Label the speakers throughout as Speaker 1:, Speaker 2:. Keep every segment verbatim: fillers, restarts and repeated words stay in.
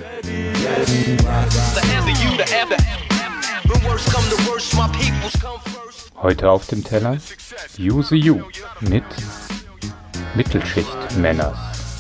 Speaker 1: Heute auf dem Teller Use You mit Mittelschicht-Männers.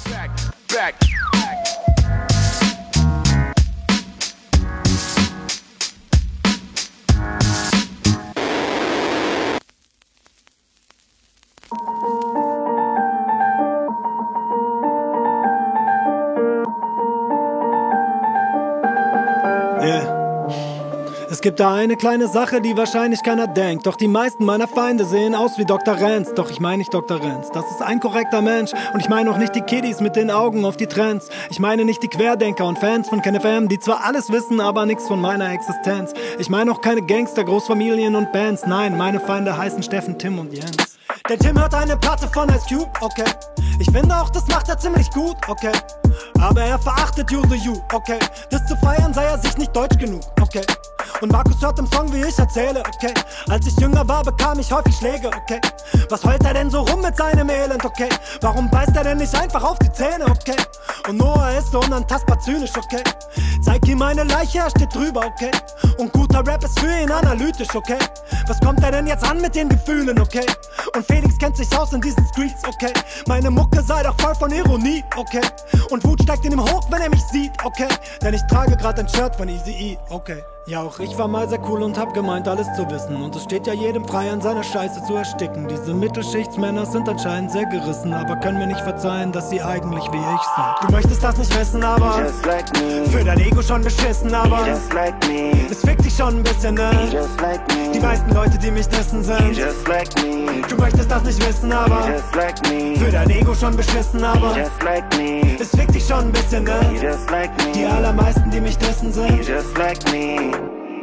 Speaker 2: Es gibt da eine kleine Sache, die wahrscheinlich keiner denkt. Doch die meisten meiner Feinde sehen aus wie Doktor Renz. Doch ich meine nicht Doktor Renz, das ist ein korrekter Mensch. Und ich meine auch nicht die Kiddies mit den Augen auf die Trends. Ich meine nicht die Querdenker und Fans von KenFM, die zwar alles wissen, aber nichts von meiner Existenz. Ich meine auch keine Gangster, Großfamilien und Bands. Nein, meine Feinde heißen Steffen, Tim und Jens. Der Tim hört eine Platte von Ice Cube, okay. Ich finde auch, das macht er ziemlich gut, okay. Aber er verachtet Use You, okay. Das zu feiern sei er sich nicht deutsch genug, okay. Und Markus hört im Song, wie ich erzähle, okay. Als ich jünger war, bekam ich häufig Schläge, okay. Was heult er denn so rum mit seinem Elend, okay. Warum beißt er denn nicht einfach auf die Zähne, okay. Und Noah ist so unantastbar zynisch, okay. Zeig ihm eine Leiche, er steht drüber, okay. Und guter Rap ist für ihn analytisch, okay. Was kommt er denn jetzt an mit den Gefühlen, okay. Und Felix kennt sich aus in diesen Streets, okay. Meine Mucke sei doch voll von Ironie, okay. Und Wut steigt in ihm hoch, wenn er mich sieht, okay. Denn ich trage grad ein Shirt von Eazy-E, okay. Ja, auch ich war mal sehr cool und hab gemeint, alles zu wissen. Und es steht ja jedem frei, an seiner Scheiße zu ersticken. Diese Mittelschichtsmänner sind anscheinend sehr gerissen, aber können mir nicht verzeihen, dass sie eigentlich wie ich sind. Du möchtest das nicht wissen, aber like für dein Ego schon beschissen, aber like es fickt dich schon ein bisschen, ne? Like die meisten Leute, die mich dissen, sind like du möchtest das nicht wissen, aber like für dein Ego schon beschissen, aber like es fickt dich schon ein bisschen, ne? Like die allermeisten, die mich dissen, sind like me.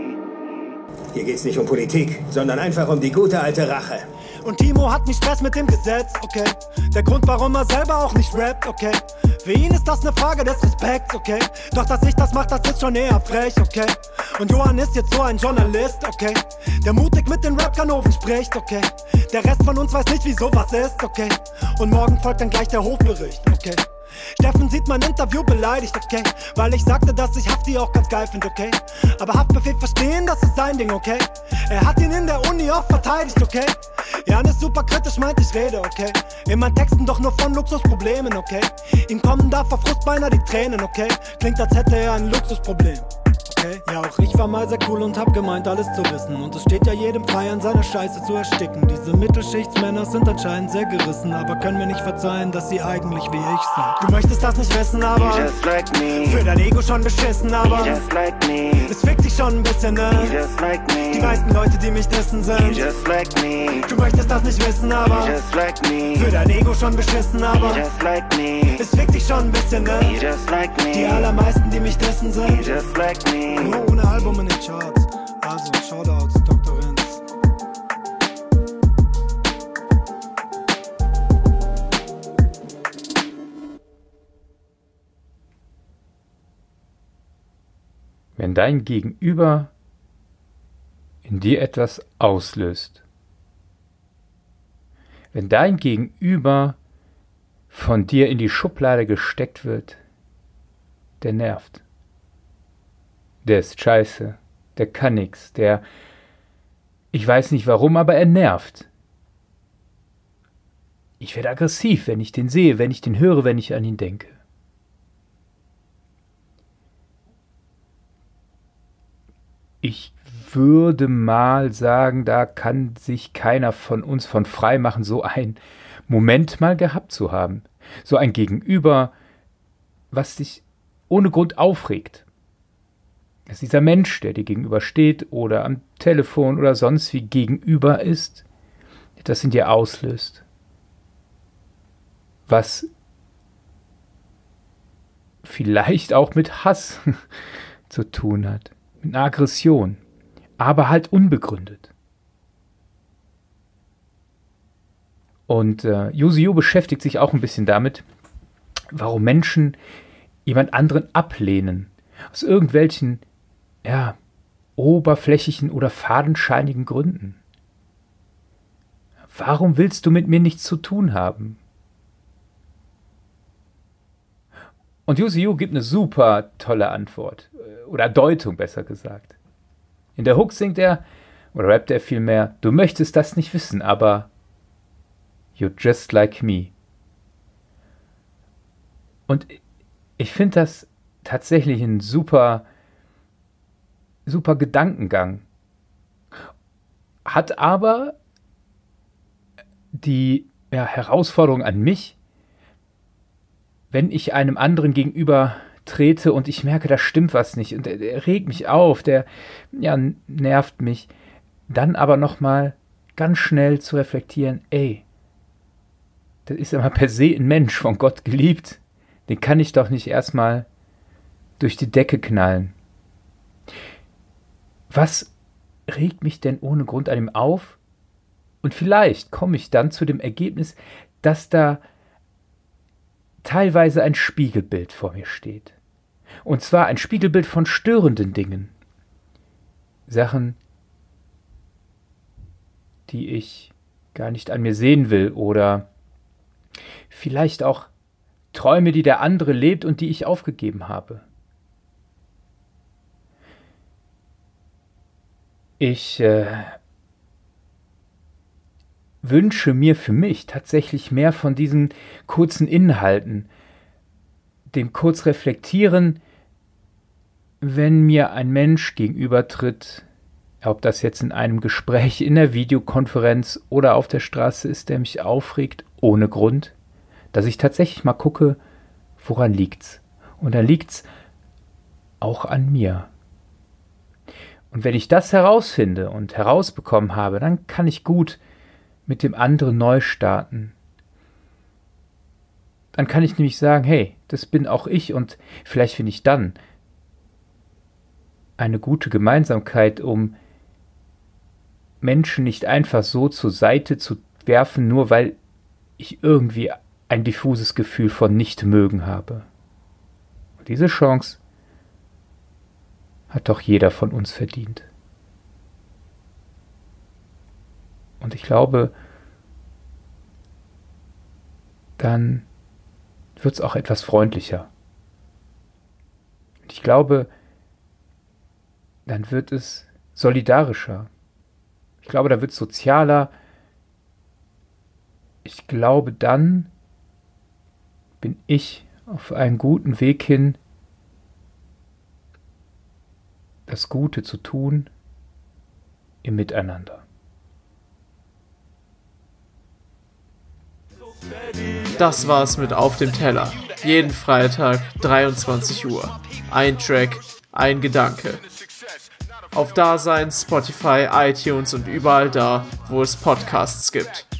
Speaker 3: Hier geht's nicht um Politik, sondern einfach um die gute alte Rache.
Speaker 2: Und Timo hat nicht Stress mit dem Gesetz, okay. Der Grund, warum er selber auch nicht rappt, okay. Für ihn ist das eine Frage des Respekts, okay. Doch dass ich das mach, das ist schon eher frech, okay. Und Johann ist jetzt so ein Journalist, okay. Der mutig mit den Rap-Kanoven spricht, okay. Der Rest von uns weiß nicht, wie sowas ist, okay. Und morgen folgt dann gleich der Hofbericht, okay. Steffen sieht mein Interview beleidigt, okay. Weil ich sagte, dass ich Hafti auch ganz geil find, okay. Aber Haftbefehl verstehen, das ist sein Ding, okay. Er hat ihn in der Uni auch verteidigt, okay. Jan ist super kritisch, meint ich rede, okay. In meinen Texten doch nur von Luxusproblemen, okay. Ihm kommen da vor Frust beinahe die Tränen, okay. Klingt, als hätte er ein Luxusproblem. Okay. Ja, auch ich war mal sehr cool und hab gemeint, alles zu wissen. Und es steht ja jedem frei, an seiner Scheiße zu ersticken. Diese Mittelschichtsmänner sind anscheinend sehr gerissen, aber können mir nicht verzeihen, dass sie eigentlich wie ich sind. Du möchtest das nicht wissen, aber like für dein Ego schon beschissen, aber like es fickt dich schon ein bisschen, ne? Like die meisten Leute, die mich dissen, sind like du möchtest das nicht wissen, aber like für dein Ego schon beschissen, aber like es fickt dich schon ein bisschen, ne? Like die allermeisten, die mich dissen, sind like nur ohne Album in den Charts. Also, Shoutouts, Doktor Renz.
Speaker 1: Wenn dein Gegenüber in dir etwas auslöst, wenn dein Gegenüber von dir in die Schublade gesteckt wird, der nervt. Der ist scheiße, der kann nix, der, ich weiß nicht warum, aber er nervt. Ich werde aggressiv, wenn ich den sehe, wenn ich den höre, wenn ich an ihn denke. Ich würde mal sagen, da kann sich keiner von uns von frei machen, so einen Moment mal gehabt zu haben. So ein Gegenüber, was dich ohne Grund aufregt. Dass dieser Mensch, der dir gegenüber steht oder am Telefon oder sonst wie gegenüber ist, etwas in dir auslöst. Was vielleicht auch mit Hass zu tun hat, mit einer Aggression, aber halt unbegründet. Und äh, Use You beschäftigt sich auch ein bisschen damit, warum Menschen jemand anderen ablehnen, aus irgendwelchen ja, oberflächlichen oder fadenscheinigen Gründen. Warum willst du mit mir nichts zu tun haben? Und U C U gibt eine super tolle Antwort. Oder Deutung, besser gesagt. In der Hook singt er, oder rappt er vielmehr, du möchtest das nicht wissen, aber you're just like me. Und ich finde das tatsächlich ein super, super Gedankengang. Hat aber die ja, Herausforderung an mich, wenn ich einem anderen gegenüber trete und ich merke, da stimmt was nicht und der, der regt mich auf, der ja, nervt mich, dann aber nochmal ganz schnell zu reflektieren, ey, das ist ja mal per se ein Mensch, von Gott geliebt, den kann ich doch nicht erstmal durch die Decke knallen. Was regt mich denn ohne Grund an ihm auf? Und vielleicht komme ich dann zu dem Ergebnis, dass da teilweise ein Spiegelbild vor mir steht. Und zwar ein Spiegelbild von störenden Dingen. Sachen, die ich gar nicht an mir sehen will oder vielleicht auch Träume, die der andere lebt und die ich aufgegeben habe. Ich äh, wünsche mir für mich tatsächlich mehr von diesen kurzen Inhalten, dem kurz reflektieren, wenn mir ein Mensch gegenübertritt, ob das jetzt in einem Gespräch, in der Videokonferenz oder auf der Straße ist, der mich aufregt, ohne Grund, dass ich tatsächlich mal gucke, woran liegt's? Und dann liegt's auch an mir. Und wenn ich das herausfinde und herausbekommen habe, dann kann ich gut mit dem anderen neu starten. Dann kann ich nämlich sagen, hey, das bin auch ich und vielleicht finde ich dann eine gute Gemeinsamkeit, um Menschen nicht einfach so zur Seite zu werfen, nur weil ich irgendwie ein diffuses Gefühl von Nichtmögen habe. Und diese Chance hat doch jeder von uns verdient. Und ich glaube, dann wird es auch etwas freundlicher. Und ich glaube, dann wird es solidarischer. Ich glaube, da wird es sozialer. Ich glaube, dann bin ich auf einem guten Weg hin, das Gute zu tun im Miteinander.
Speaker 4: Das war's mit Auf dem Teller. Jeden Freitag, dreiundzwanzig Uhr. Ein Track, ein Gedanke. Auf Dasein, Spotify, iTunes und überall da, wo es Podcasts gibt.